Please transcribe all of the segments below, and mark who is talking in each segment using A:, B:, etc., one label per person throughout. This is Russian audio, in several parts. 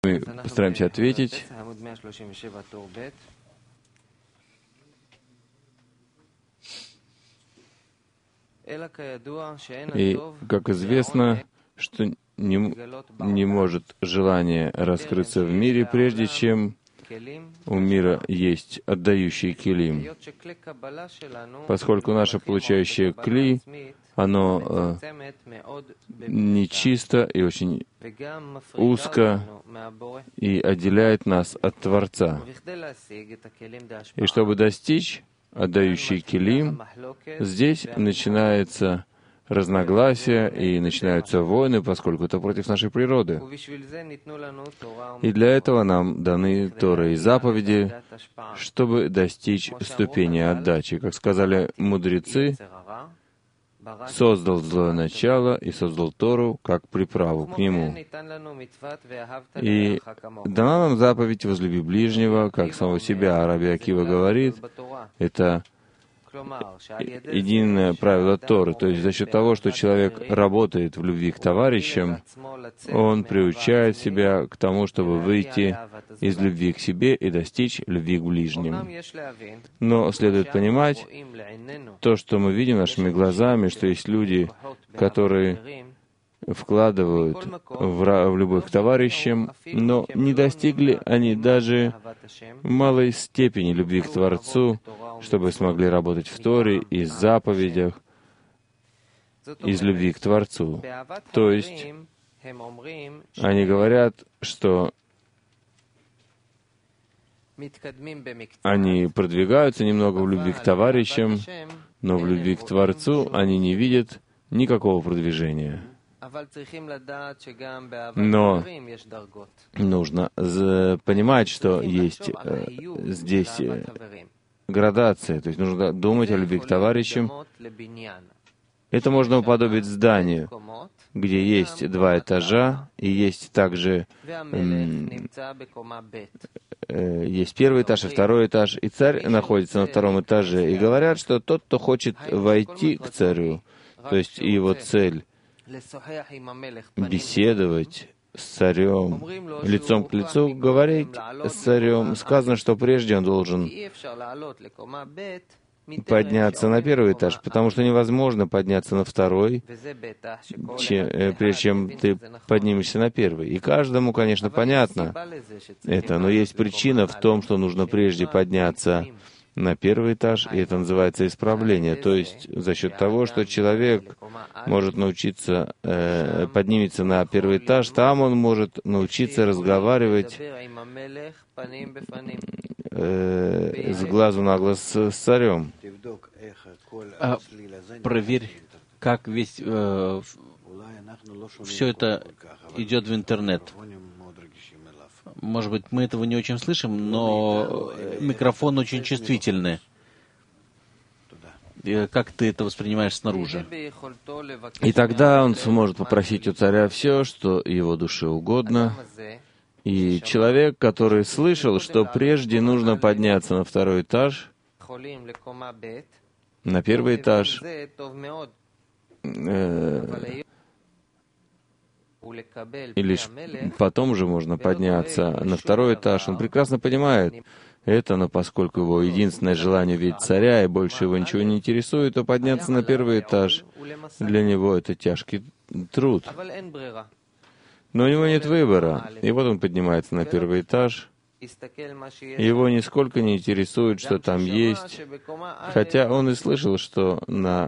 A: Мы постараемся ответить. И, как известно, что не может желание раскрыться в мире, прежде чем у мира есть отдающий келим. Поскольку наше получающее кли, оно нечисто и очень узко и отделяет нас от Творца. И чтобы достичь отдающий келим, здесь начинается разногласия и начинаются войны, поскольку это против нашей природы. И для этого нам даны Тора и заповеди, чтобы достичь ступени отдачи. Как сказали мудрецы, создал злое начало и создал Тору как приправу к нему. И дана нам заповедь «возлюби ближнего, как самого себя». Раби Акива говорит, это единое правило Торы. То есть за счет того, что человек работает в любви к товарищам, он приучает себя к тому, чтобы выйти из любви к себе и достичь любви к ближним. Но следует понимать то, что мы видим нашими глазами, что есть люди, которые вкладывают в любовь к товарищам, но не достигли они даже малой степени любви к Творцу, чтобы смогли работать в Торе и заповедях из любви к Творцу. То есть они говорят, что они продвигаются немного в любви к товарищам, но в любви к Творцу они не видят никакого продвижения. Но нужно понимать, что есть здесь градация, то есть нужно думать о любви к товарищам. Это можно уподобить зданию, где есть 2 этажа, и есть также есть 1-й этаж и 2-й этаж, и царь находится на 2-м этаже. И говорят, что тот, кто хочет войти к царю, то есть его цель беседовать с царем, лицом к лицу, говорить с царем, сказано, что прежде он должен подняться на 1-й этаж, потому что невозможно подняться на 2-й, прежде чем ты поднимешься на 1-й. И каждому, конечно, понятно это, но есть причина в том, что нужно прежде подняться на 1-й этаж, и это называется исправление. То есть за счет того, что человек может научиться, поднимется на 1-й этаж, там он может научиться разговаривать с глазу на глаз с царем.
B: Проверь, как все это идет в интернет. Может быть, мы этого не очень слышим, но микрофон очень чувствительный. Как ты это воспринимаешь снаружи?
A: И тогда он сможет попросить у царя все, что его душе угодно. И человек, который слышал, что прежде нужно подняться на 2-й этаж, на 1-й этаж, и лишь потом уже можно подняться на 2-й этаж, он прекрасно понимает это, но поскольку его единственное желание видеть царя, и больше его ничего не интересует, то подняться на 1-й этаж для него это тяжкий труд. Но у него нет выбора. И вот он поднимается на 1-й этаж. Его нисколько не интересует, что там есть, хотя он и слышал, что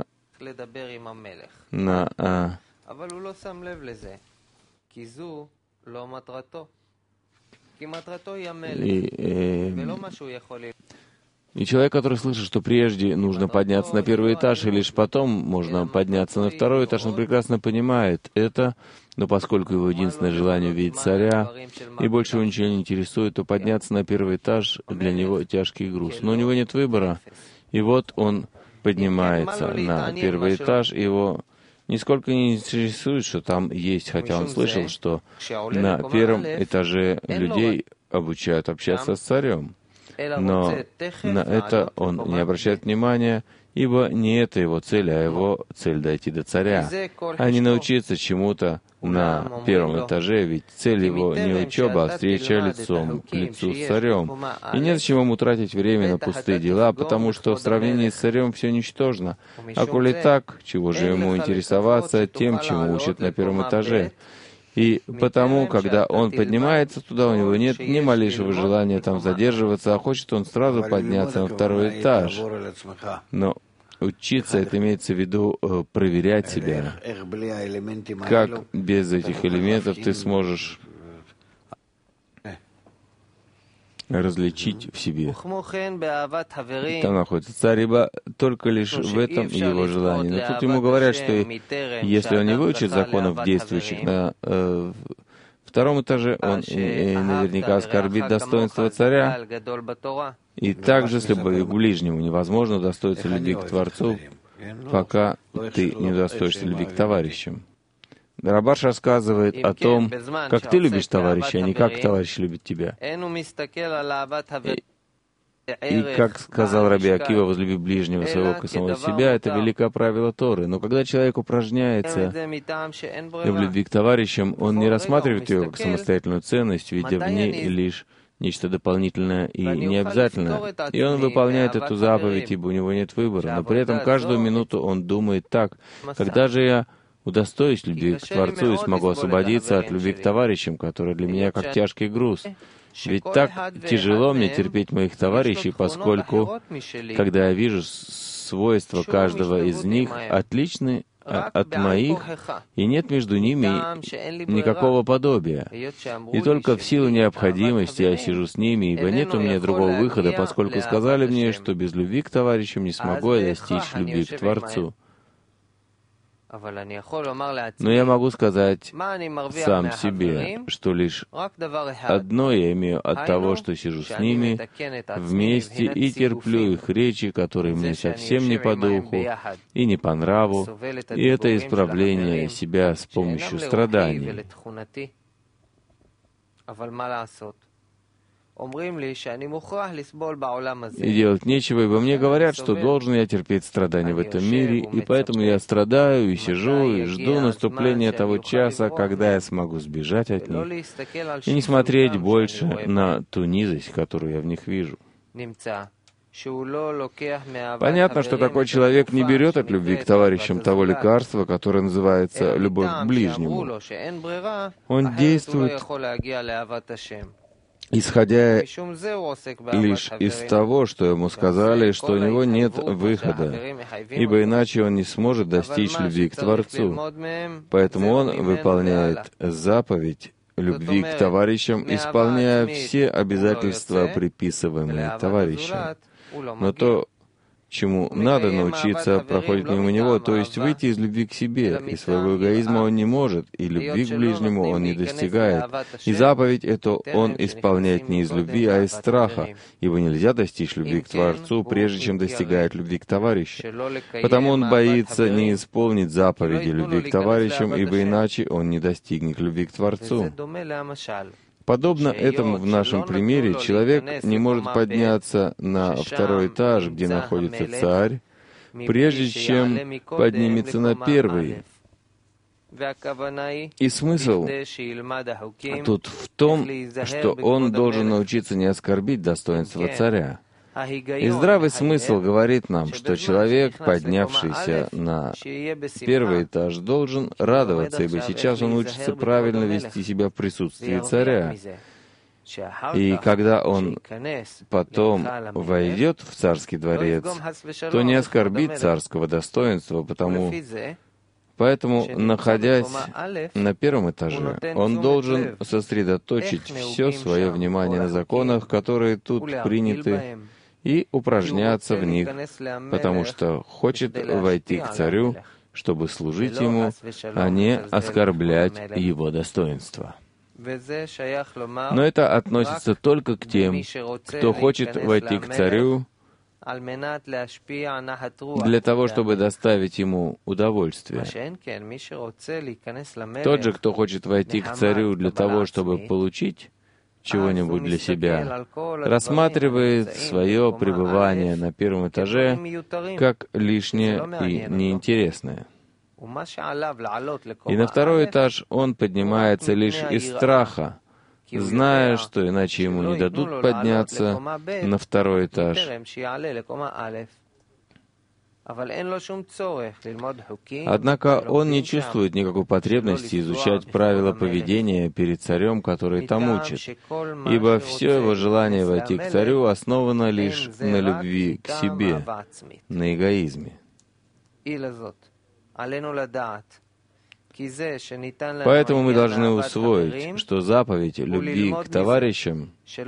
A: И человек, который слышит, что прежде нужно подняться на 1-й этаж, и лишь потом можно подняться на 2-й этаж, он прекрасно понимает это, но поскольку его единственное желание увидеть царя, и больше его ничего не интересует, то подняться на 1-й этаж для него тяжкий груз. Но у него нет выбора. И вот он поднимается на 1-й этаж, и его нисколько не интересует, что там есть, хотя он слышал, что на 1-м этаже людей обучают общаться с царем. Но на это он не обращает внимания, ибо не это его цель, а его цель дойти до царя, а не научиться чему-то на первом этаже, ведь цель его не учеба, а встреча лицом к лицу с царем. И незачем ему тратить время на пустые дела, потому что в сравнении с царем все ничтожно. А коли так, чего же ему интересоваться тем, чему учат на первом этаже? И потому, когда он поднимается туда, у него нет ни малейшего желания там задерживаться, а хочет он сразу подняться на второй этаж. Но учиться, это имеется в виду проверять себя. Как без этих элементов ты сможешь различить в себе? Там находится царь, ибо только лишь в этом его желание. Но тут ему говорят, что если он не выучит законов, действующих на втором этаже, он наверняка оскорбит достоинство царя. И также с любовью к ближнему невозможно удостоиться любви к Творцу, пока ты не удостоишься любви к товарищам. Рабаш рассказывает о том, как ты любишь товарища, а не как товарищ любит тебя. И как сказал Раби Акива, возлюби ближнего своего, как самого себя, это великое правило Торы. Но когда человек упражняется в любви к товарищам, он не рассматривает ее как самостоятельную ценность, видя в ней лишь нечто дополнительное и необязательное. И он выполняет эту заповедь, ибо у него нет выбора. Но при этом каждую минуту он думает так: когда же я удостоюсь любви к Творцу и смогу освободиться от любви к товарищам, которые для меня как тяжкий груз? Ведь так тяжело мне терпеть моих товарищей, поскольку, когда я вижу свойства каждого из них отличны от моих, и нет между ними никакого подобия. И только в силу необходимости я сижу с ними, ибо нет у меня другого выхода, поскольку сказали мне, что без любви к товарищам не смогу я достичь любви к Творцу. Но я могу сказать сам себе, что лишь одно я имею от того, что сижу с ними вместе и терплю их речи, которые мне совсем не по духу и не по нраву, и это исправление себя с помощью страданий. И делать нечего, ибо мне говорят, что должен я терпеть страдания в этом мире, и поэтому я страдаю и сижу, и жду наступления того часа, когда я смогу сбежать от них, и не смотреть больше на ту низость, которую я в них вижу. Понятно, что такой человек не берет от любви к товарищам того лекарства, которое называется любовь к ближнему. Он действует исходя лишь из того, что ему сказали, что у него нет выхода, ибо иначе он не сможет достичь любви к Творцу. Поэтому он выполняет заповедь любви к товарищам, исполняя все обязательства, приписываемые товарищам. Но то, чему надо научиться, проходит мимо него, то есть выйти из любви к себе. И своего эгоизма он не может, и любви к ближнему он не достигает. И заповедь эту он исполняет не из любви, а из страха, ибо нельзя достичь любви к Творцу, прежде чем достигает любви к товарищу. Потому он боится не исполнить заповеди любви к товарищам, ибо иначе он не достигнет любви к Творцу. Подобно этому в нашем примере, человек не может подняться на второй этаж, где находится царь, прежде чем поднимется на первый. И смысл тут в том, что он должен научиться не оскорбить достоинство царя. И здравый смысл говорит нам, что человек, поднявшийся на первый этаж, должен радоваться, ибо сейчас он учится правильно вести себя в присутствии царя. И когда он потом войдет в царский дворец, то не оскорбит царского достоинства, Поэтому, находясь на первом этаже, он должен сосредоточить все свое внимание на законах, которые тут приняты, и упражняться в них, потому что хочет войти к царю, чтобы служить ему, а не оскорблять его достоинство. Но это относится только к тем, кто хочет войти к царю для того, чтобы доставить ему удовольствие. Тот же, кто хочет войти к царю для того, чтобы получить чего-нибудь для себя, рассматривает свое пребывание на первом этаже как лишнее и неинтересное. И на второй этаж он поднимается лишь из страха, зная, что иначе ему не дадут подняться на второй этаж. Однако он не чувствует никакой потребности изучать правила поведения перед царем, который там учит, ибо все его желание войти к царю основано лишь на любви к себе, на эгоизме. Поэтому мы должны усвоить, что заповедь любви к товарищам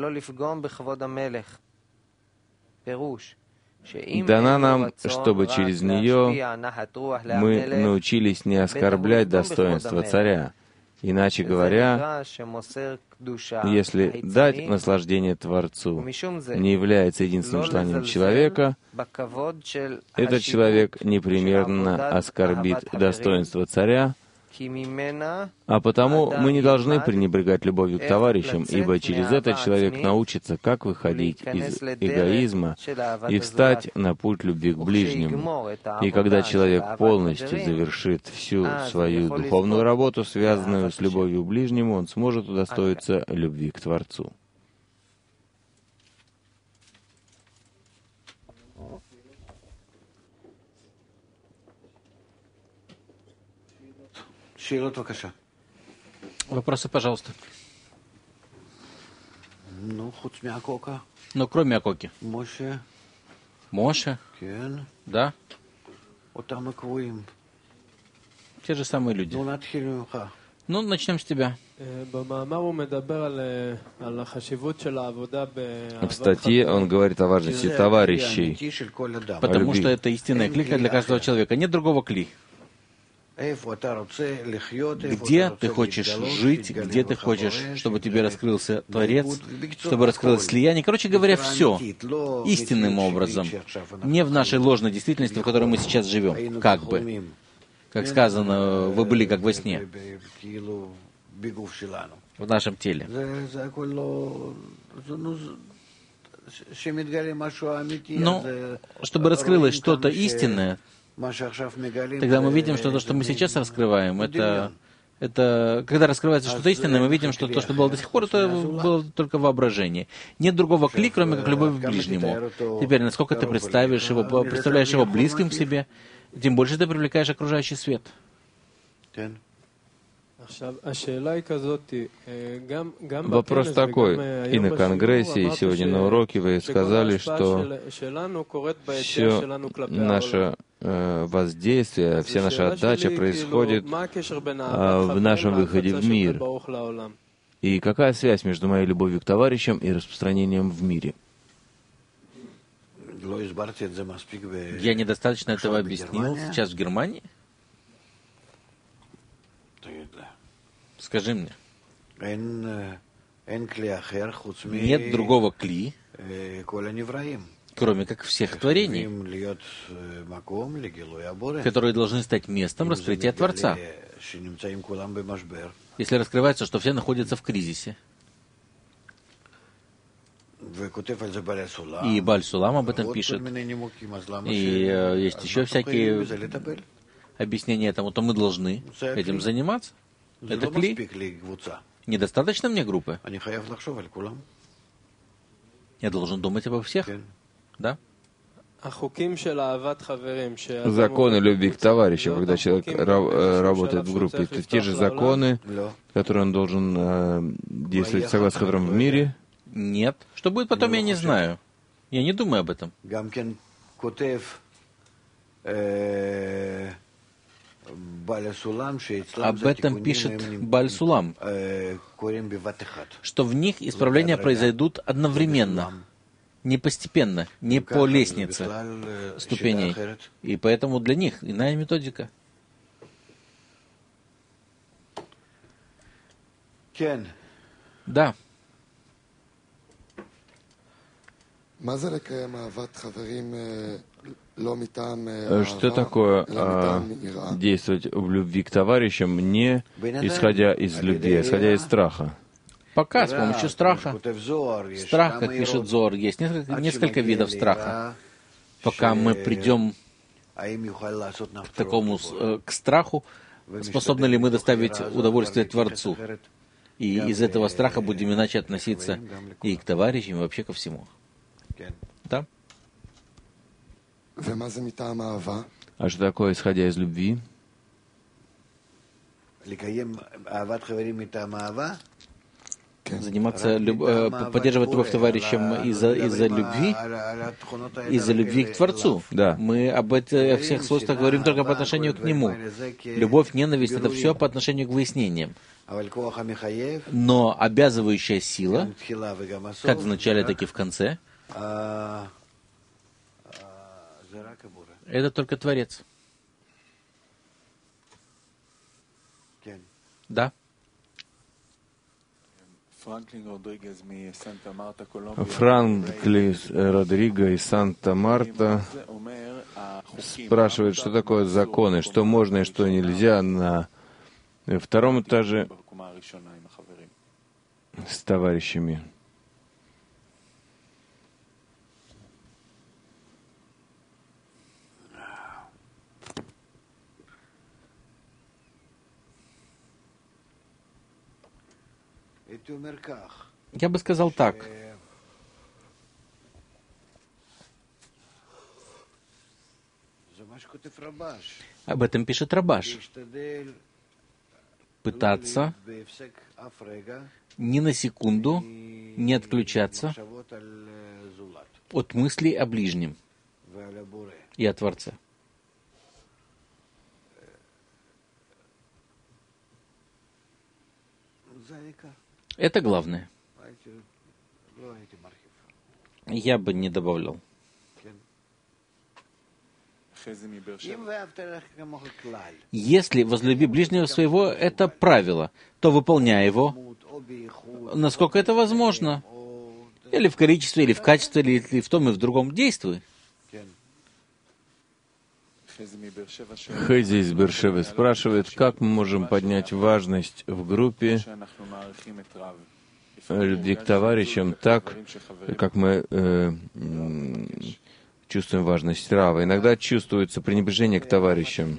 A: дана нам, чтобы через нее мы научились не оскорблять достоинство царя. Иначе говоря, если дать наслаждение Творцу не является единственным желанием человека, этот человек непременно оскорбит достоинство царя, а потому мы не должны пренебрегать любовью к товарищам, ибо через это человек научится, как выходить из эгоизма и встать на путь любви к ближнему. И когда человек полностью завершит всю свою духовную работу, связанную с любовью к ближнему, он сможет удостоиться любви к Творцу.
B: Вопросы, пожалуйста.
C: Ну,
B: кроме Акоки. Моше? Да. Те же самые люди. Ну, начнем с тебя.
A: В статье он говорит о важности товарищей.
B: Потому что это истинная клика для каждого человека. Нет другого кли. Где ты хочешь жить, где ты хочешь, чтобы тебе раскрылся Творец, чтобы раскрылось слияние. Короче говоря, все истинным образом. Не в нашей ложной действительности, в которой мы сейчас живем. Как бы. Как сказано, вы были как во сне. В нашем теле. Но, чтобы раскрылось что-то истинное, тогда мы видим, что то, что мы сейчас раскрываем, это когда раскрывается что-то истинное, мы видим, что то, что было до сих пор, это было только воображение. Нет другого кли, кроме как любовь к ближнему. Теперь, насколько ты представляешь его близким к себе, тем больше ты привлекаешь окружающий свет.
A: Вопрос такой. И на Конгрессе, и сегодня на уроке вы сказали, что все наше воздействие, вся наша отдача происходит в нашем выходе в мир. И какая связь между моей любовью к товарищам и распространением в мире?
B: Я недостаточно этого объяснил сейчас в Германии? Скажи мне. Нет другого кли, кроме как всех творений, которые должны стать местом раскрытия Творца. Если раскрывается, что все находятся в кризисе. И Баль Сулам об этом пишет. И есть еще всякие объяснения этому, то мы должны этим заниматься. Это кли. Недостаточно мне группы? Я должен думать обо всех? Да?
A: Законы любви к товарищам, когда человек работает в группе, это те же законы, которые он должен действовать, согласно которым в мире?
B: Нет. Что будет потом, я не знаю. Я не думаю об этом. Об этом пишет Баль Сулам, что в них исправления произойдут одновременно, не постепенно, не по лестнице ступеней. И поэтому для них иная методика. Да.
A: Что такое действовать в любви к товарищам, не исходя из любви, а исходя из страха?
B: Пока с помощью страха. Страх, как пишет Зоар, есть несколько видов страха. Пока мы придем к такому, к страху, способны ли мы доставить удовольствие Творцу? И из этого страха будем иначе относиться и к товарищам, и вообще ко всему. Да?
A: А что такое, исходя из любви?
B: Заниматься, поддерживать любовь к товарищам из-за любви к Творцу.
A: Да.
B: Мы об этих всех свойствах говорим только по отношению к Нему. Любовь, ненависть — это все по отношению к выяснениям. Но обязывающая сила, как в начале, так и в конце, это только Творец. Да.
A: Франклин Родриго из Санта-Марта спрашивает, что такое законы, что можно и что нельзя на втором этаже с товарищами.
B: Я бы сказал так. Об этом пишет Рабаш. Пытаться ни на секунду не отключаться от мыслей о ближнем и о Творце. Это главное. Я бы не добавлял. Если возлюби ближнего своего, это правило, то выполняй его, насколько это возможно. Или в количестве, или в качестве, или в том и в другом действуй.
A: Хэзи из Бершевы спрашивает, как мы можем поднять важность в группе любви к товарищам так, как мы чувствуем важность Рава. Иногда чувствуется пренебрежение к товарищам.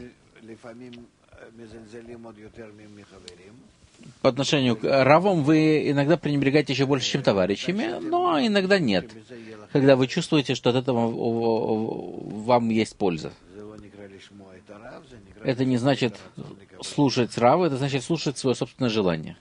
B: По отношению к Равам вы иногда пренебрегаете еще больше, чем товарищами, но иногда нет. Когда вы чувствуете, что от этого вам есть польза. Это не значит слушать Рава, это значит слушать свое собственное желание.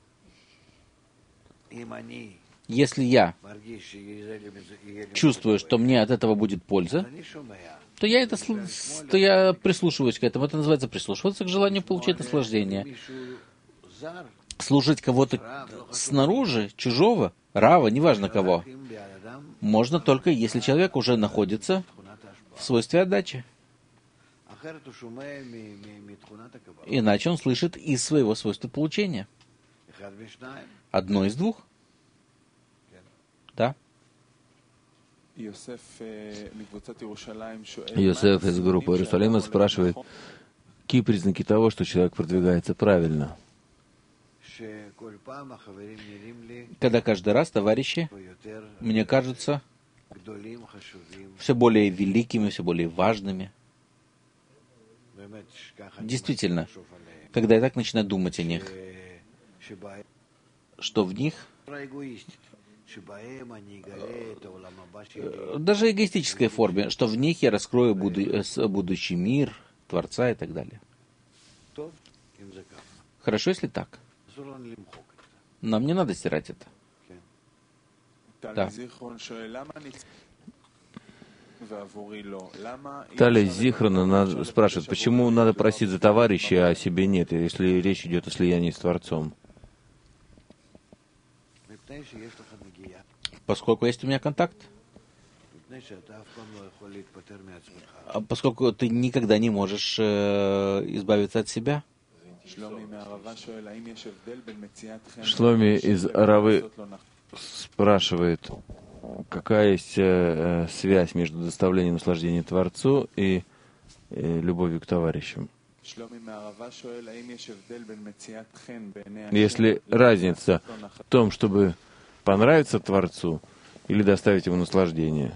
B: Если я чувствую, что мне от этого будет польза, то я прислушиваюсь к этому. Это называется прислушиваться к желанию получить наслаждение. Слушать кого-то снаружи, чужого, Рава, неважно кого, можно только, если человек уже находится в свойстве отдачи. Иначе он слышит из своего свойства получения. Одно из двух. Да.
A: Йосеф из группы Иерусалима спрашивает, какие признаки того, что человек продвигается правильно?
B: Когда каждый раз товарищи, мне кажутся, все более великими, все более важными. Действительно, когда я так начинаю думать о них, что в них даже эгоистической форме, что в них я раскрою будущий мир, Творца и так далее. Хорошо, если так. Нам не надо стирать это. Да.
A: Талия Зихрана спрашивает, почему надо просить за товарища, а о себе нет, если речь идет о слиянии с Творцом?
B: Поскольку есть у меня контакт, поскольку ты никогда не можешь избавиться от себя.
A: Шломи из Аравы спрашивает, какая есть связь между доставлением наслаждения Творцу и любовью к товарищам? Если разница в том, чтобы понравиться Творцу или доставить ему наслаждение.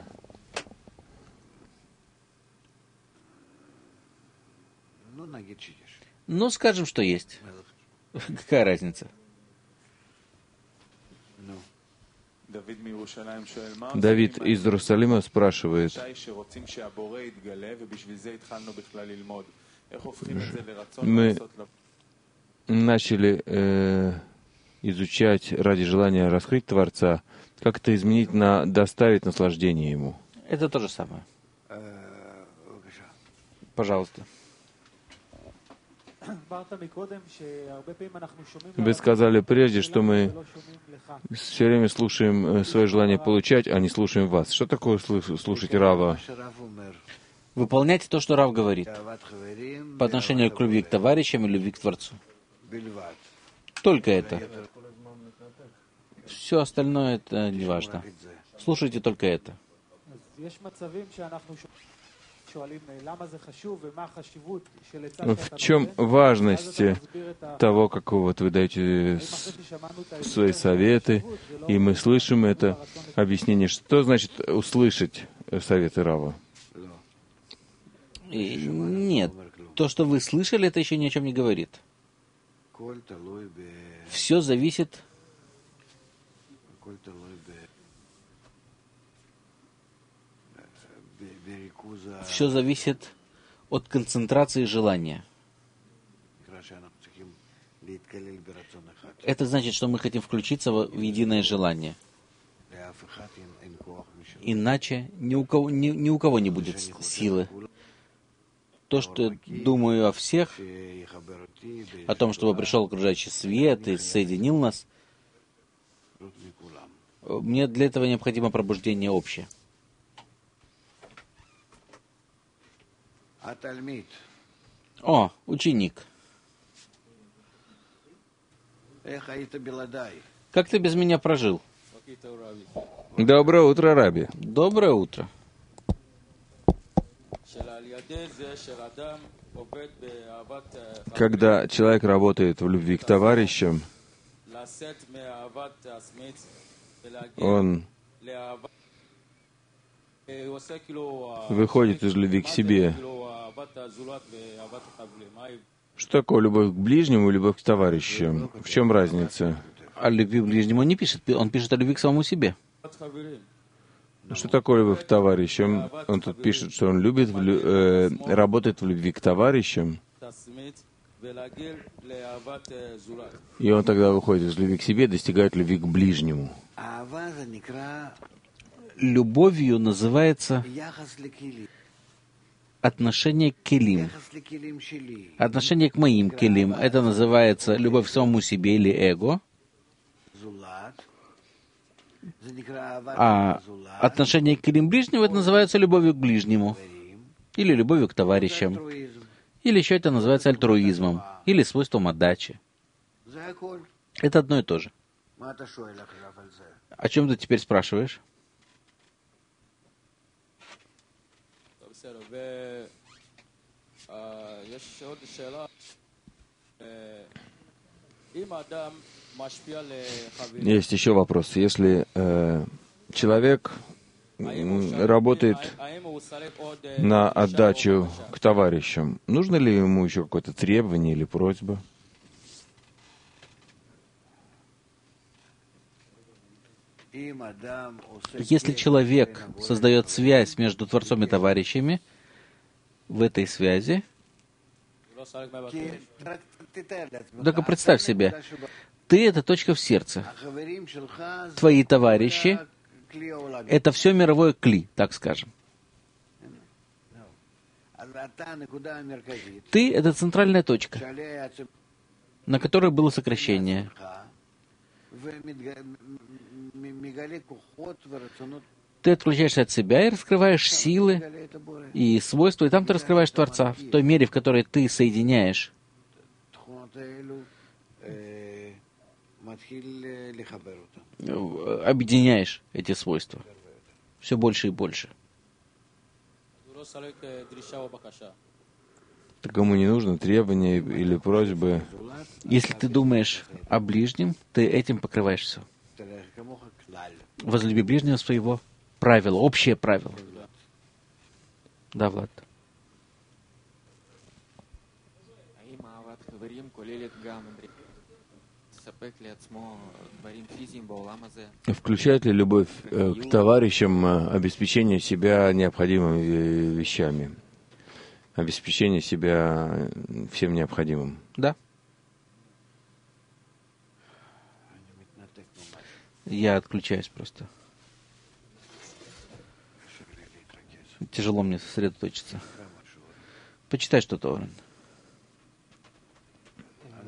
B: Ну, скажем, что есть. Какая разница?
A: Давид из Иерусалима спрашивает, мы начали изучать ради желания раскрыть Творца, как это изменить на доставить наслаждение Ему?
B: Это то же самое. Пожалуйста.
A: Вы сказали прежде, что мы все время слушаем свое желание получать, а не слушаем вас. Что такое слушать Рава?
B: Выполняйте то, что Рав говорит, по отношению к любви к товарищам и любви к Творцу. Только это. Все остальное это не важно. Слушайте только это.
A: В чем важность того, какого вот вы даете свои советы, и мы слышим это объяснение. Что значит услышать советы Рава?
B: Нет, то, что вы слышали, это еще ни о чем не говорит. Все зависит от концентрации желания. Это значит, что мы хотим включиться в единое желание. Иначе ни у кого не будет силы. То, что я думаю о всех, о том, чтобы пришел окружающий свет и соединил нас, мне для этого необходимо пробуждение общее. О, ученик. Как ты без меня прожил?
A: Доброе утро, Раби.
B: Доброе утро.
A: Когда человек работает в любви к товарищам, он выходит из любви к себе. Что такое любовь к ближнему и любовь к товарищам? В чем разница?
B: О любви к ближнему он не пишет, он пишет о любви к самому себе.
A: Что такое любовь к товарищам? Он тут пишет, что он любит, работает в любви к товарищам, и он тогда выходит из любви к себе, достигает любви к ближнему.
B: Любовью называется отношение к келим. Отношение к моим келим. Это называется любовь к самому себе или эго. А отношение к келим ближнего, это называется любовью к ближнему. Или любовью к товарищам. Или еще это называется альтруизмом. Или свойством отдачи. Это одно и то же. О чем ты теперь спрашиваешь?
A: Есть еще вопрос. Если человек работает на отдачу к товарищам, нужно ли ему еще какое-то требование или просьба?
B: Если человек создает связь между Творцом и товарищами, в этой связи, только представь себе, ты — это точка в сердце. Твои товарищи — это все мировое кли, так скажем. Ты — это центральная точка, на которой было сокращение. Ты отключаешься от себя и раскрываешь силы и свойства, и там ты раскрываешь Творца в той мере, в которой ты соединяешь. Объединяешь эти свойства все больше и больше.
A: Кому не нужно требования или просьбы.
B: Если ты думаешь о ближнем, ты этим покрываешь все. Возлюби ближнего своего. Правило, общее правило. Да, Влад.
A: Включает ли любовь к товарищам обеспечение себя необходимыми вещами? Обеспечение себя всем необходимым?
B: Да. Я отключаюсь просто. Тяжело мне сосредоточиться. Почитай что-то, Орен.